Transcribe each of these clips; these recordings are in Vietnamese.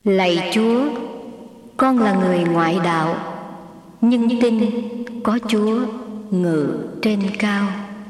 Lạy Chúa, con là người ngoại đạo, nhưng tin có Chúa ngự trên cao.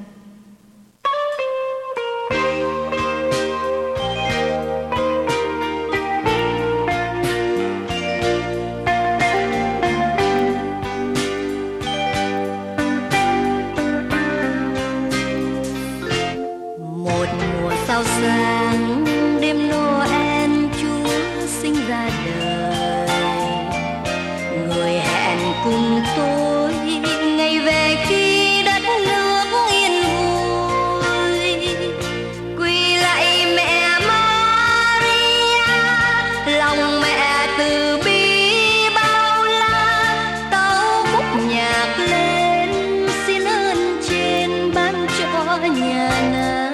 Một mùa sao sáng đêm Noel Chúa sinh ra đời, người hẹn cùng tôi ngày về khi đất nước yên vui. Quỳ lạy mẹ Maria, lòng mẹ từ bi bao la, tấu khúc nhạc lên xin ơn trên ban cho nhà nàng.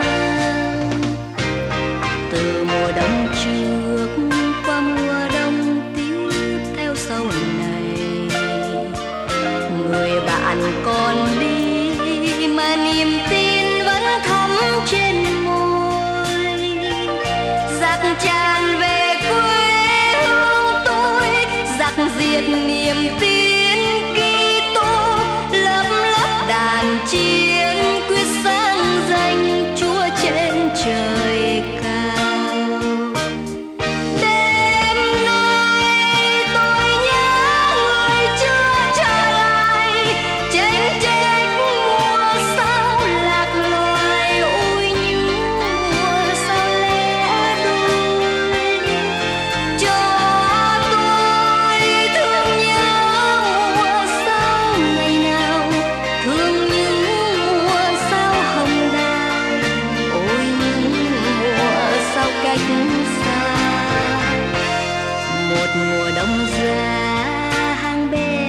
Từ mùa đông trước qua mùa đông tiếp theo sau này, người bạn còn đi mà niềm tin vẫn thắm trên môi. Giặc tràn về quê hương tôi, giặc diệt niềm tin Kitô, lớp lớp đàn chiến quyết sáng danh Chúa trên trời cao. Đêm nay tôi nhớ người chưa trở lại, chênh chênh mùa sao lạc loài, ôi những mùa sao lẻ đôi. Cho tôi thương nhớ mùa sao ngày nào, thương những mùa sao hồng đào, ôi những mùa sao cách xa. Một mùa đông giá hàng bê